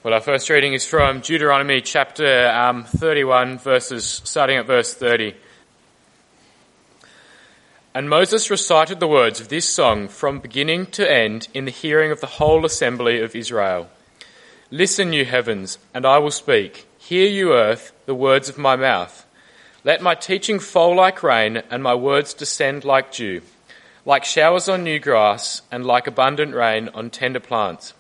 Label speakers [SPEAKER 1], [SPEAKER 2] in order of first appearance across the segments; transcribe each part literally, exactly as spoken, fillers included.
[SPEAKER 1] Well, our first reading is from Deuteronomy chapter um, thirty-one, verses starting at verse thirty. And Moses recited the words of this song from beginning to end in the hearing of the whole assembly of Israel. Listen, you heavens, and I will speak. Hear, you earth, the words of my mouth. Let my teaching fall like rain, and my words descend like dew, like showers on new grass, and like abundant rain on tender plants.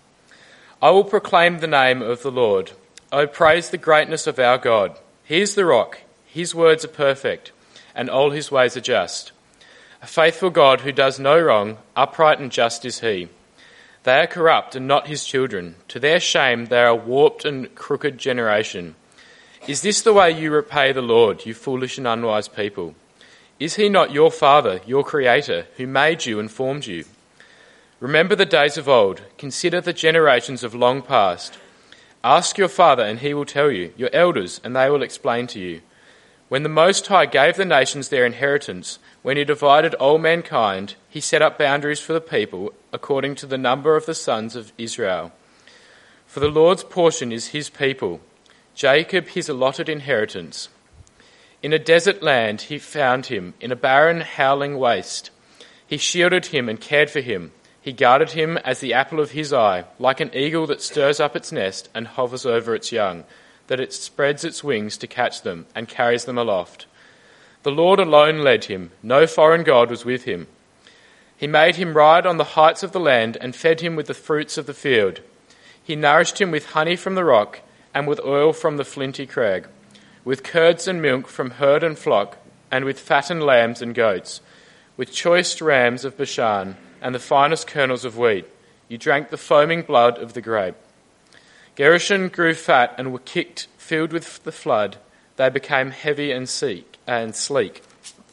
[SPEAKER 1] I will proclaim the name of the Lord. O praise the greatness of our God. He is the rock. His words are perfect, and all his ways are just. A faithful God who does no wrong, upright and just is he. They are corrupt and not his children. To their shame they are a warped and crooked generation. Is this the way you repay the Lord, you foolish and unwise people? Is he not your Father, your Creator, who made you and formed you? Remember the days of old. Consider the generations of long past. Ask your father, and he will tell you, your elders, and they will explain to you. When the Most High gave the nations their inheritance, when he divided all mankind, he set up boundaries for the people according to the number of the sons of Israel. For the Lord's portion is his people, Jacob his allotted inheritance. In a desert land he found him, in a barren, howling waste. He shielded him and cared for him. He guarded him as the apple of his eye, like an eagle that stirs up its nest and hovers over its young, that it spreads its wings to catch them and carries them aloft. The Lord alone led him. No foreign god was with him. He made him ride on the heights of the land and fed him with the fruits of the field. He nourished him with honey from the rock and with oil from the flinty crag, with curds and milk from herd and flock, and with fattened lambs and goats, with choice rams of Bashan, and the finest kernels of wheat. You drank the foaming blood of the grape. Gershon grew fat and were kicked, filled with the flood. They became heavy and sleek. And sleek.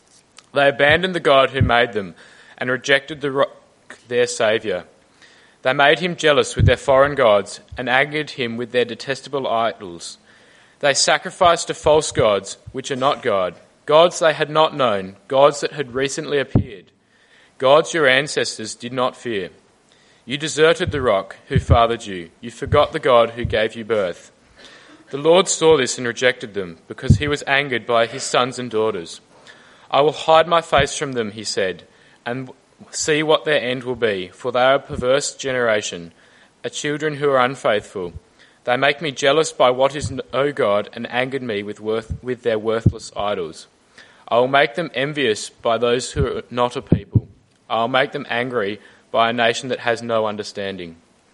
[SPEAKER 1] They abandoned the God who made them and rejected the rock, their Saviour. They made him jealous with their foreign gods and angered him with their detestable idols. They sacrificed to false gods, which are not God, gods they had not known, gods that had recently appeared. Gods your ancestors did not fear. You deserted the rock who fathered you. You forgot the God who gave you birth. The Lord saw this and rejected them, because he was angered by his sons and daughters. I will hide my face from them, he said, and see what their end will be, for they are a perverse generation, a children who are unfaithful. They make me jealous by what is no God, and angered me with, worth, with their worthless idols. I will make them envious by those who are not a people. I will make them angry by a nation that has no understanding.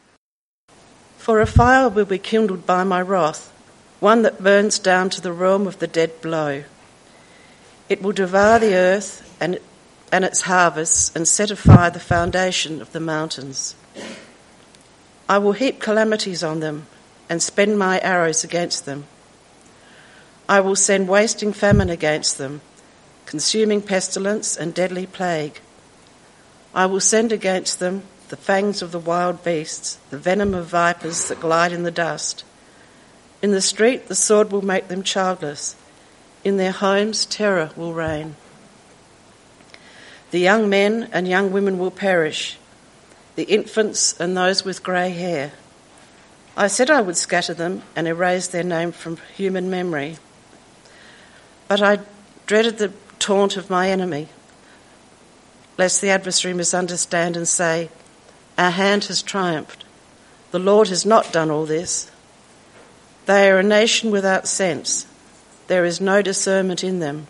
[SPEAKER 2] For a fire will be kindled by my wrath, one that burns down to the realm of the dead below. It will devour the earth and, and its harvests, and set afire the foundation of the mountains. I will heap calamities on them and spend my arrows against them. I will send wasting famine against them, consuming pestilence and deadly plague. I will send against them the fangs of the wild beasts, the venom of vipers that glide in the dust. In the street the sword will make them childless. In their homes terror will reign. The young men and young women will perish, the infants and those with grey hair. I said I would scatter them and erase their name from human memory. But I dreaded the taunt of my enemy, lest the adversary misunderstand and say, our hand has triumphed. The Lord has not done all this. They are a nation without sense. There is no discernment in them.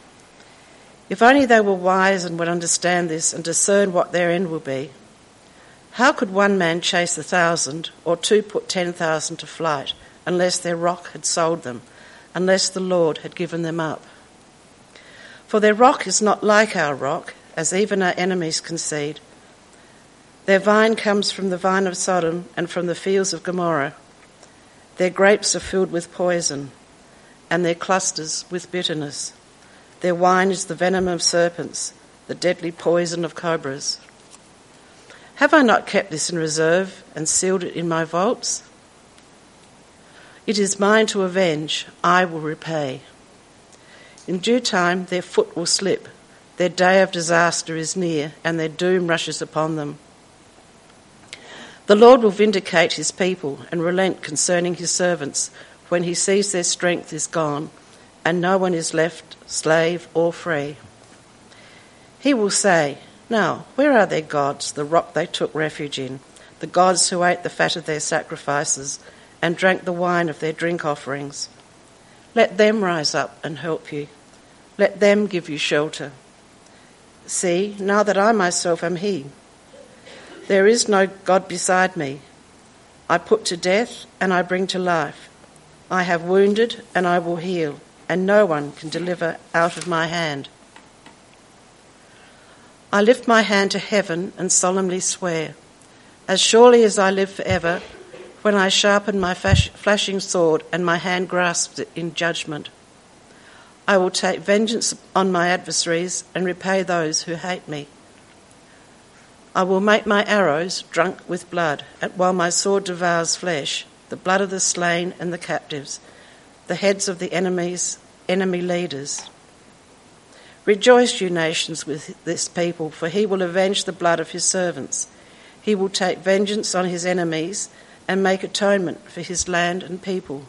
[SPEAKER 2] If only they were wise and would understand this and discern what their end will be. How could one man chase a thousand, or two put ten thousand to flight, unless their rock had sold them, unless the Lord had given them up? For their rock is not like our rock, as even our enemies concede. Their vine comes from the vine of Sodom and from the fields of Gomorrah. Their grapes are filled with poison, and their clusters with bitterness. Their wine is the venom of serpents, the deadly poison of cobras. Have I not kept this in reserve and sealed it in my vaults? It is mine to avenge, I will repay. In due time their foot will slip. Their day of disaster is near, and their doom rushes upon them. The Lord will vindicate his people and relent concerning his servants when he sees their strength is gone and no one is left slave or free. He will say, "Now, where are their gods, the rock they took refuge in, the gods who ate the fat of their sacrifices and drank the wine of their drink offerings? Let them rise up and help you. Let them give you shelter. See, now that I myself am he. There is no God beside me. I put to death and I bring to life. I have wounded and I will heal, and no one can deliver out of my hand. I lift my hand to heaven and solemnly swear, as surely as I live forever, when I sharpen my flashing sword and my hand grasps it in judgment, I will take vengeance on my adversaries and repay those who hate me. I will make my arrows drunk with blood, and while my sword devours flesh, the blood of the slain and the captives, the heads of the enemies, enemy leaders. Rejoice, you nations, with this people, for he will avenge the blood of his servants. He will take vengeance on his enemies and make atonement for his land and people."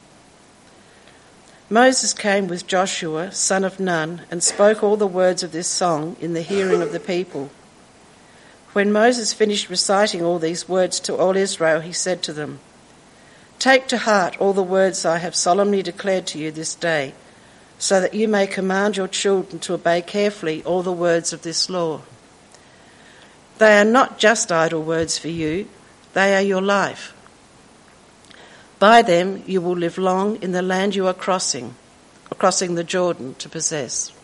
[SPEAKER 2] Moses came with Joshua, son of Nun, and spoke all the words of this song in the hearing of the people. When Moses finished reciting all these words to all Israel, he said to them, "Take to heart all the words I have solemnly declared to you this day, so that you may command your children to obey carefully all the words of this law. They are not just idle words for you, they are your life. By them you will live long in the land you are crossing, crossing the Jordan to possess."